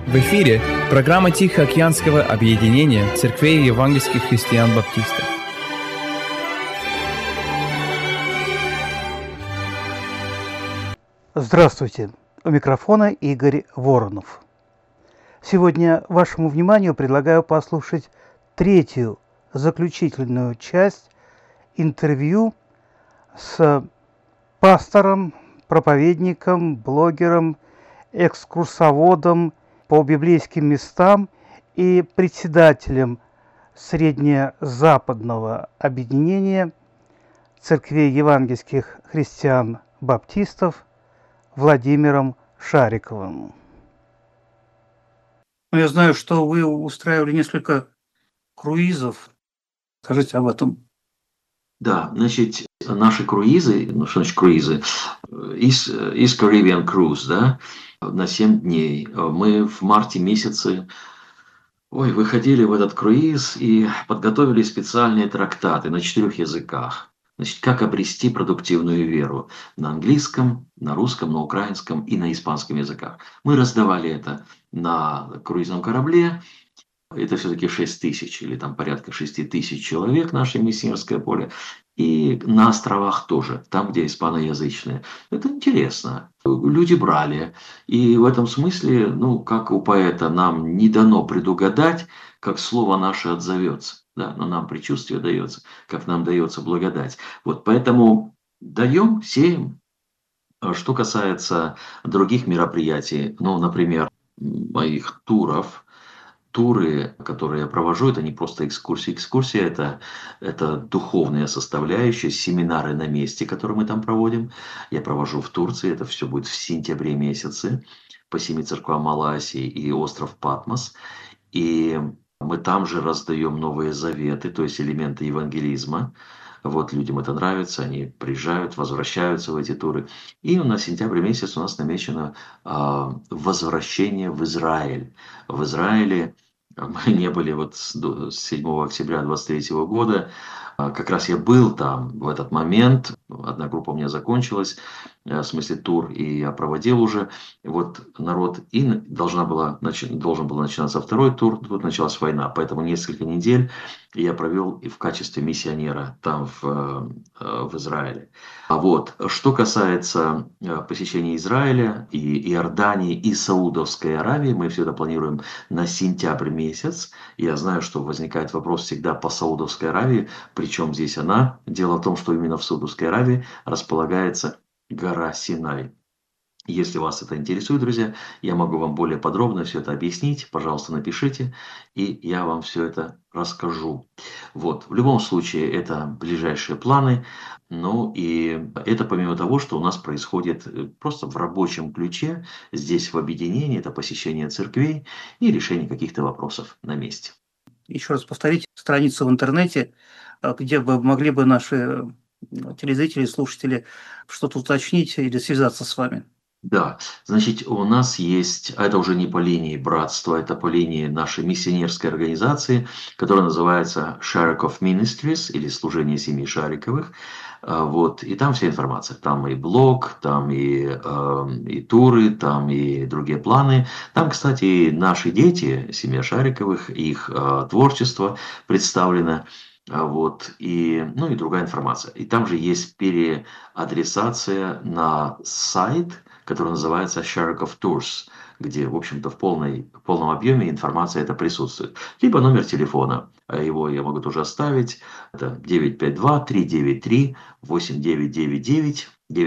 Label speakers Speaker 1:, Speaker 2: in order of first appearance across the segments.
Speaker 1: В эфире программа Тихоокеанского объединения церквей евангельских христиан-баптистов.
Speaker 2: Здравствуйте! У микрофона Игорь Воронов. Сегодня вашему вниманию предлагаю послушать третью, заключительную часть интервью с пастором, проповедником, блогером, экскурсоводом по библейским местам и председателем Среднезападного объединения церквей евангельских христиан-баптистов Владимиром Шариковым. Я знаю, что вы устраивали несколько круизов. Скажите об этом.
Speaker 3: Да, значит, наши круизы, что значит круизы? Из Caribbean Cruise, да, на 7 дней. Мы в марте месяце выходили в этот круиз и подготовили специальные трактаты на 4 языках. Значит, как обрести продуктивную веру на английском, на русском, на украинском и на испанском языках. Мы раздавали это на круизном корабле. Это все-таки 6 тысяч или там порядка 6 тысяч человек, наше миссионерское поле. И на островах тоже, там, где испаноязычные. Это интересно. Люди брали. И в этом смысле, как у поэта, нам не дано предугадать, как слово наше отзовется. Да, но нам предчувствие дается, как нам дается благодать. Поэтому даем, сеем. Что касается других мероприятий, например, моих туров, туры, которые я провожу, это не просто экскурсии. Экскурсия это духовная составляющая, семинары на месте, которые мы там проводим. Я провожу в Турции, это все будет в сентябре месяце, по 7 церквам Малайзии и остров Патмос. И мы там же раздаем новые заветы, то есть элементы евангелизма. Людям это нравится, они приезжают, возвращаются в эти туры. И на сентябрь месяц у нас намечено возвращение в Израиль. В Израиле мы не были с 7 октября 2023 года. Как раз я был там в этот момент. Одна группа у меня закончилась, в смысле тур, и я проводил уже. Народ, и должен был начинаться второй тур. Тут началась война, поэтому несколько недель я провел и в качестве миссионера там в Израиле. Что касается посещения Израиля и Иордании и Саудовской Аравии, мы все это планируем на сентябрь месяц. Я знаю, что возникает вопрос всегда по Саудовской Аравии, причем здесь она. Дело в том, что именно в Саудовской Аравии располагается гора Синай. Если вас это интересует, друзья, я могу вам более подробно все это объяснить. Пожалуйста, напишите, и я вам все это расскажу. В любом случае, это ближайшие планы. И это помимо того, что у нас происходит просто в рабочем ключе, здесь в объединении, это посещение церквей и решение каких-то вопросов на месте.
Speaker 2: Еще раз повторите страницу в интернете, где могли бы наши телезрители, слушатели что-то уточнить или связаться с вами.
Speaker 3: Да, значит, у нас есть, это уже не по линии братства, это по линии нашей миссионерской организации, которая называется Sharikov Ministries, или Служение семьи Шариковых. И там вся информация. Там и блог, там и туры, там и другие планы. Там, кстати, и наши дети, семья Шариковых, их творчество представлено. И другая информация. И там же есть переадресация на сайт, который называется Sharikov Tours, где, в общем-то, в полном объеме информация эта присутствует. Либо номер телефона, его я могу тоже оставить, это 952-393-8999,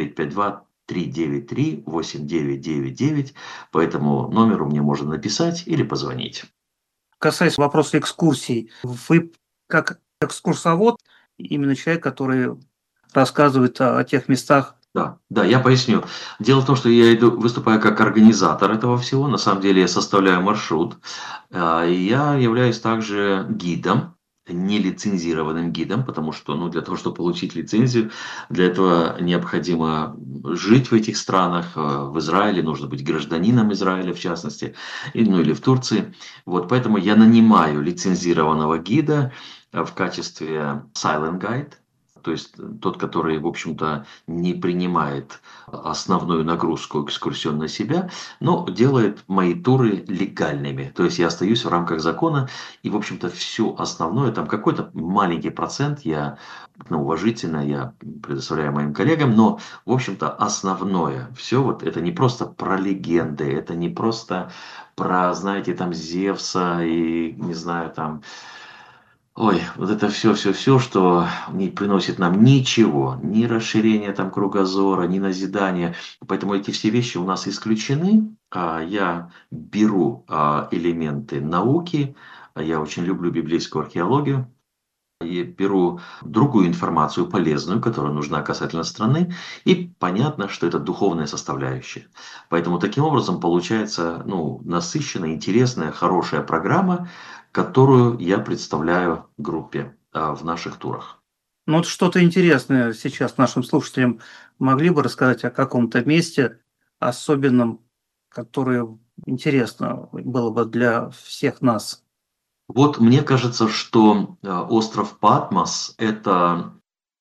Speaker 3: 952-393-8999, по этому номеру мне можно написать или позвонить.
Speaker 2: Касаясь вопроса экскурсий, вы как экскурсовод, именно человек, который рассказывает о тех местах.
Speaker 3: Да, я поясню. Дело в том, что я выступаю как организатор этого всего. На самом деле я составляю маршрут. И я являюсь также гидом, нелицензированным гидом, потому что для того, чтобы получить лицензию, для этого необходимо жить в этих странах. В Израиле нужно быть гражданином Израиля, в частности, или в Турции. Поэтому я нанимаю лицензированного гида в качестве silent guide. то есть тот, который, в общем-то, не принимает основную нагрузку экскурсион на себя, но делает мои туры легальными. То есть я остаюсь в рамках закона, и, в общем-то, все основное, там какой-то маленький процент я, уважительно, я предоставляю моим коллегам, но, в общем-то, основное, все вот это не просто про легенды, это не просто про, знаете, там Зевса и, не знаю, там... Ой, вот это все, что не приносит нам ничего, ни расширения там кругозора, ни назидания. Поэтому эти все вещи у нас исключены. Я беру элементы науки, я очень люблю библейскую археологию. И беру другую информацию полезную, которая нужна касательно страны, и понятно, что это духовная составляющая. Поэтому таким образом получается насыщенная, интересная, хорошая программа, которую я представляю группе в наших турах.
Speaker 2: Ну, вот что-то интересное сейчас нашим слушателям могли бы рассказать о каком-то месте особенном, которое интересно было бы для всех нас?
Speaker 3: Вот мне кажется, что остров Патмос – это...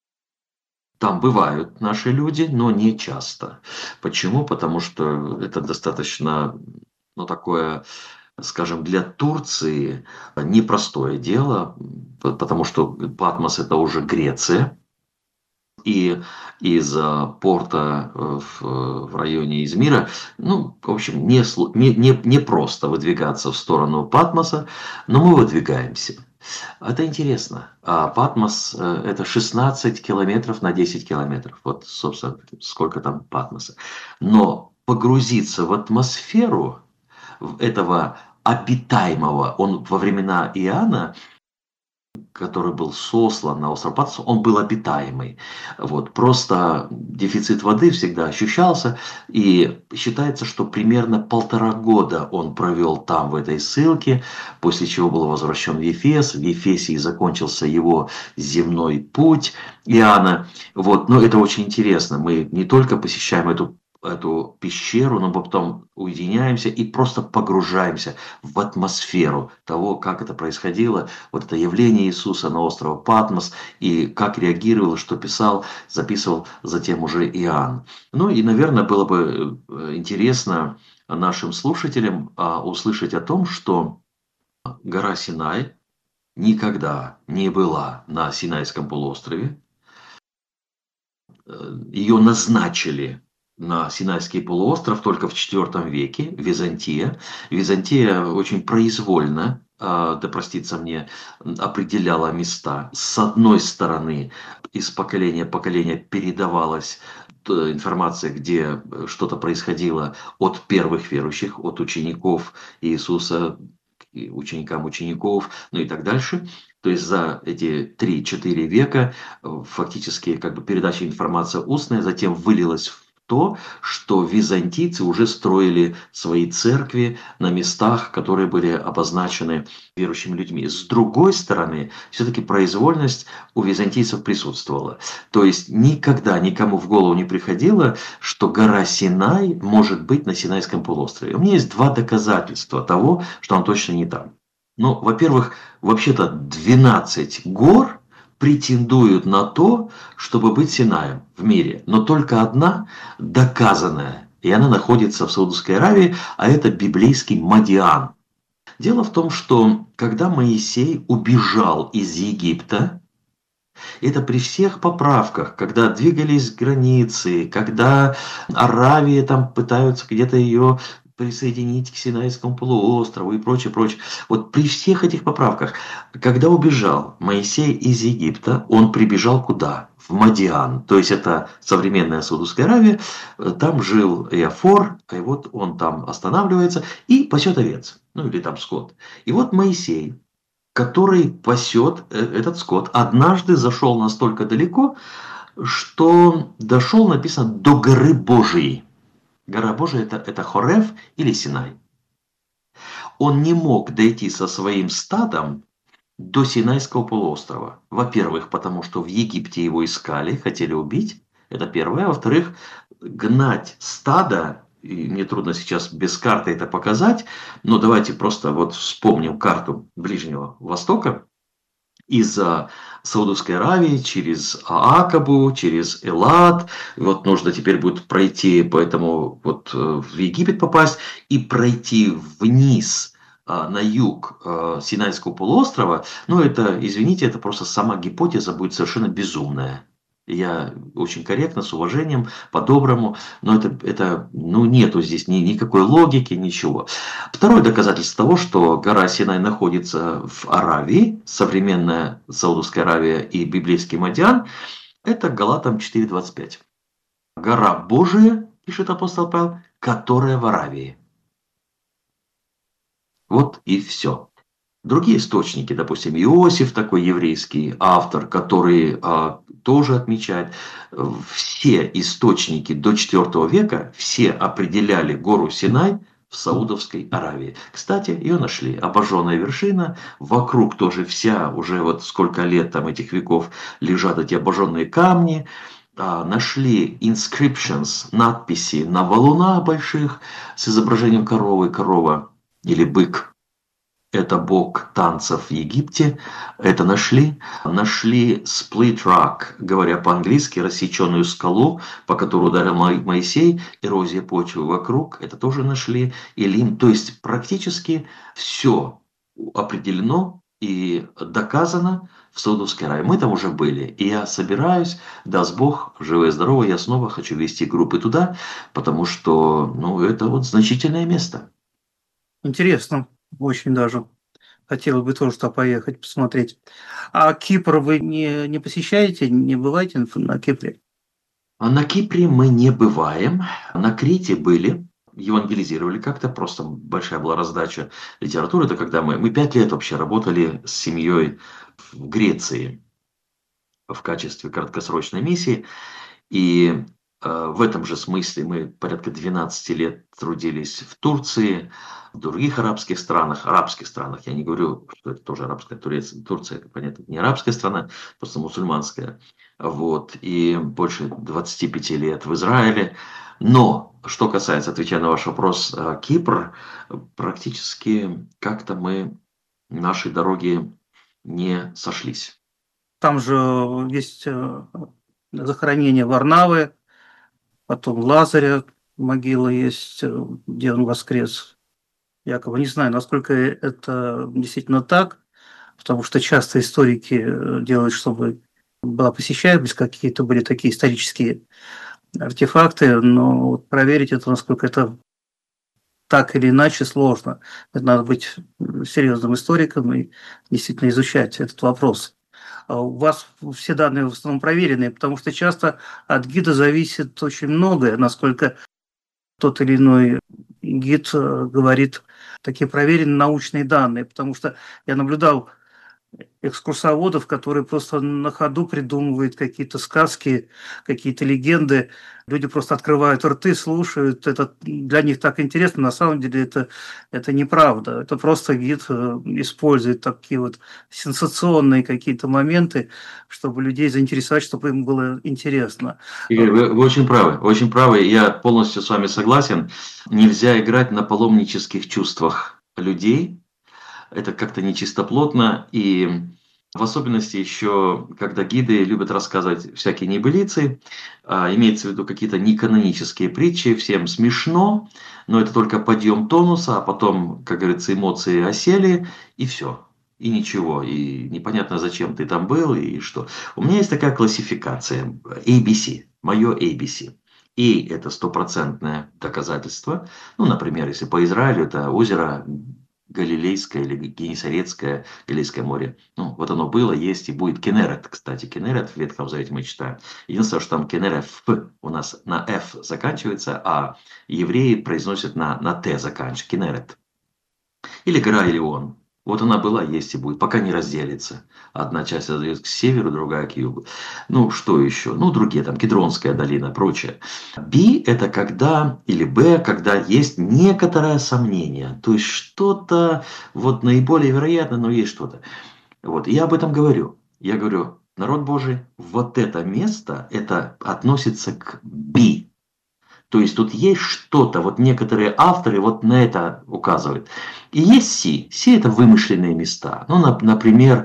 Speaker 3: Там бывают наши люди, но не часто. Почему? Потому что это достаточно, такое, скажем, для Турции непростое дело, потому что Патмос – это уже Греция. И из порта в районе Измира, в общем, не просто выдвигаться в сторону Патмоса, но мы выдвигаемся. Это интересно. Патмос – это 16 километров на 10 километров. Вот, собственно, сколько там Патмоса. Но погрузиться в атмосферу этого обитаемого, он во времена Иоанна, который был сослан на остров Патмос, он был обитаемый. Вот. Просто дефицит воды всегда ощущался, и считается, что примерно 1,5 года он провел там, в этой ссылке, после чего был возвращен в Ефес. В Ефесе и закончился его земной путь Иоанна. Вот. Но это очень интересно. Мы не только посещаем эту пещеру, но потом уединяемся и просто погружаемся в атмосферу того, как это происходило, вот это явление Иисуса на острове Патмос, и как реагировал, что писал, записывал затем уже Иоанн. И, наверное, было бы интересно нашим слушателям услышать о том, что гора Синай никогда не была на Синайском полуострове. Ее назначили на Синайский полуостров только в IV веке, Византия. Византия очень произвольно, да простится мне, определяла места. С одной стороны, из поколения в поколение передавалась информация, где что-то происходило от первых верующих, от учеников Иисуса, ученикам учеников, и так дальше. То есть за эти 3-4 века фактически передача информации устная, затем вылилась в то, что византийцы уже строили свои церкви на местах, которые были обозначены верующими людьми. С другой стороны, все-таки произвольность у византийцев присутствовала. То есть никогда никому в голову не приходило, что гора Синай может быть на Синайском полуострове. У меня есть 2 доказательства того, что он точно не там. Во-первых, вообще-то 12 гор претендуют на то, чтобы быть Синаем в мире. Но только одна доказанная, и она находится в Саудовской Аравии, а это библейский Мадиан. Дело в том, что когда Моисей убежал из Египта, это при всех поправках, когда двигались границы, когда Аравия там пытаются где-то ее присоединить к Синайскому полуострову и прочее, прочее. Вот при всех этих поправках, когда убежал Моисей из Египта, он прибежал куда? В Мадиан. То есть это современная Саудовская Аравия. Там жил Иофор, и вот он там останавливается и пасет овец. Или там скот. И вот Моисей, который пасет этот скот, однажды зашел настолько далеко, что дошел, написано, до горы Божией. Гора Божия – это Хорев или Синай. Он не мог дойти со своим стадом до Синайского полуострова. Во-первых, потому что в Египте его искали, хотели убить. Это первое. Во-вторых, гнать стадо, и мне трудно сейчас без карты это показать, но давайте просто вспомним карту Ближнего Востока. из Саудовской Аравии через Акабу, через Элад. Вот нужно теперь будет пройти, поэтому вот в Египет попасть и пройти вниз на юг Синайского полуострова. Ну, это, извините, это просто сама гипотеза будет совершенно безумная. Я очень корректно, с уважением, по-доброму, но это нету здесь никакой логики, ничего. Второе доказательство того, что гора Синай находится в Аравии, современная Саудовская Аравия и библейский Мадьян, это Галатам 4:25. Гора Божия, пишет апостол Павел, которая в Аравии. Вот и все. Другие источники, допустим, Иосиф, такой еврейский автор, который тоже отмечает, все источники до IV века, все определяли гору Синай в Саудовской Аравии. Кстати, ее нашли, обожженная вершина, вокруг тоже вся, уже вот сколько лет там этих веков лежат эти обожженные камни, нашли inscriptions, надписи на валунах больших с изображением коровы, корова или бык. Это бог танцев в Египте. Это нашли. Нашли split rock, говоря по-английски, рассеченную скалу, по которой ударил Моисей. Эрозия почвы вокруг. Это тоже нашли. Илим. То есть практически все определено и доказано в Саудовской Аравии. Мы там уже были. И я собираюсь, даст Бог, живое и здоровое, я снова хочу вести группы туда, потому что это вот значительное место.
Speaker 2: Интересно. Очень даже. Хотела бы тоже туда поехать, посмотреть. А Кипр вы не посещаете, не бываете на Кипре?
Speaker 3: На Кипре мы не бываем. На Крите были, евангелизировали как-то, просто большая была раздача литературы. Это когда мы 5 лет вообще работали с семьей в Греции в качестве краткосрочной миссии. И в этом же смысле мы порядка 12 лет трудились в Турции, в других арабских странах, я не говорю, что это тоже арабская, Турция, это понятно, не арабская страна, просто мусульманская, вот, и больше 25 лет в Израиле. Но, что касается, отвечая на ваш вопрос, Кипр, практически как-то наши дороги не сошлись.
Speaker 2: Там же есть захоронение Варнавы, потом Лазаря, могила есть, где он воскрес. Якобы не знаю, насколько это действительно так, потому что часто историки делают, чтобы была посещаемость, какие-то были такие исторические артефакты, но вот проверить это, насколько это так или иначе, сложно. Это надо быть серьезным историком и действительно изучать этот вопрос. А у вас все данные в основном проверенные, потому что часто от гида зависит очень многое, насколько тот или иной гид говорит такие проверенные научные данные, потому что я наблюдал экскурсоводов, которые просто на ходу придумывают какие-то сказки, какие-то легенды. Люди просто открывают рты, слушают. Это для них так интересно. На самом деле это неправда. Это просто гид использует такие вот сенсационные какие-то моменты, чтобы людей заинтересовать, чтобы им было интересно.
Speaker 3: Игорь, вы очень правы. Я полностью с вами согласен. Нельзя играть на паломнических чувствах людей. Это как-то нечистоплотно, и в особенности еще, когда гиды любят рассказывать всякие небылицы, имеется в виду какие-то неканонические притчи, всем смешно, но это только подъем тонуса, а потом, как говорится, эмоции осели, и все. И ничего, и непонятно, зачем ты там был, и что. У меня есть такая классификация, ABC, мое ABC. A – это стопроцентное доказательство. Например, если по Израилю, это озеро Галилейское или Генесарецкое, Галилейское море. Вот оно было, есть и будет. Кенерет, кстати, Кенерет в Ветхом Завете мы читаем. Единственное, что там Кенерет у нас на F заканчивается, а евреи произносят на Т заканчивается. Кенерет. Или гора Илион. Вот она была, есть и будет, пока не разделится. Одна часть отдает к северу, другая к югу. Что еще? Другие, там, Кедронская долина, прочее. B – это когда, или B, когда есть некоторое сомнение. То есть, что-то, вот наиболее вероятно, но есть что-то. Вот, и я об этом говорю. Я говорю, народ Божий, вот это место, это относится к B. То есть тут есть что-то, вот некоторые авторы вот на это указывают. И есть Си. Си – это вымышленные места. Например,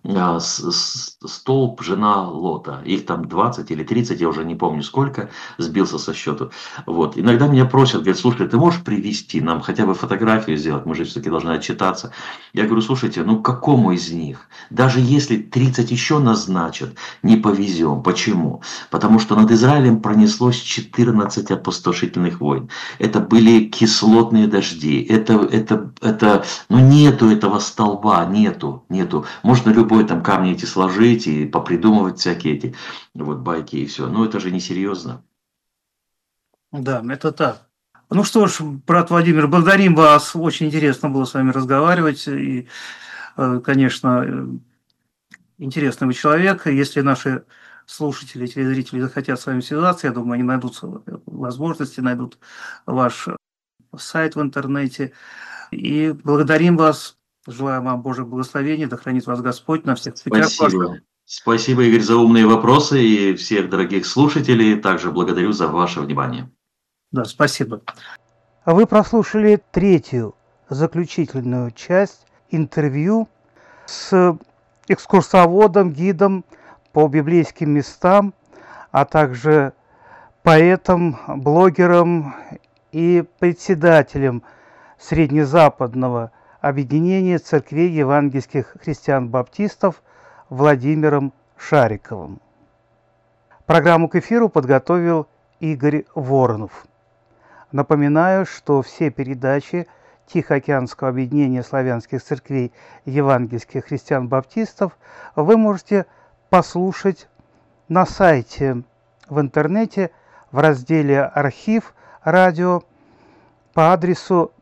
Speaker 3: столб жена Лота. Их там 20 или 30, я уже не помню сколько, сбился со счету. Вот. Иногда меня просят, говорят, слушай, ты можешь привести нам хотя бы фотографию сделать, мы же все-таки должны отчитаться. Я говорю, слушайте, ну какому из них? Даже если 30 еще назначат, не повезем. Почему? Потому что над Израилем пронеслось 14 опустошительных войн. Это были кислотные дожди. Ну нету этого столба, нету. Можно любой там камни эти сложить и попридумывать всякие эти вот байки и все. Но это же несерьезно.
Speaker 2: Да, это так. Ну что ж, брат Владимир, благодарим вас. Очень интересно было с вами разговаривать. И, конечно, интересный вы человек. Если наши слушатели, телезрители захотят с вами связаться, я думаю, они найдут возможности, найдут ваш сайт в интернете. И благодарим вас. Желаю вам Божьих благословений, да хранит вас Господь на всех путях.
Speaker 3: Спасибо. Спасибо, Игорь, за умные вопросы и всех дорогих слушателей. Также благодарю за ваше внимание.
Speaker 2: Да, спасибо.
Speaker 4: Вы прослушали третью, заключительную часть интервью с экскурсоводом, гидом по библейским местам, а также поэтом, блогером и председателем Среднезападного объединения церквей евангельских христиан-баптистов Владимиром Шариковым. Программу к эфиру подготовил Игорь Воронов. Напоминаю, что все передачи Тихоокеанского объединения славянских церквей евангельских христиан-баптистов вы можете послушать на сайте в интернете в разделе «Архив радио» по адресу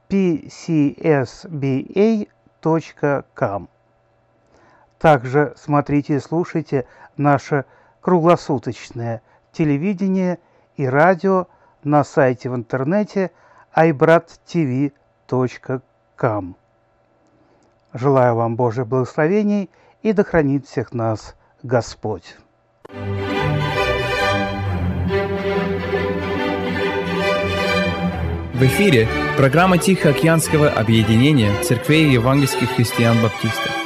Speaker 4: pcsba.com. Также смотрите и слушайте наше круглосуточное телевидение и радио на сайте в интернете ibrat.tv.com. Желаю вам Божьих благословений и да хранит всех нас Господь.
Speaker 1: В эфире программа Тихоокеанского объединения церквей евангельских христиан-баптистов.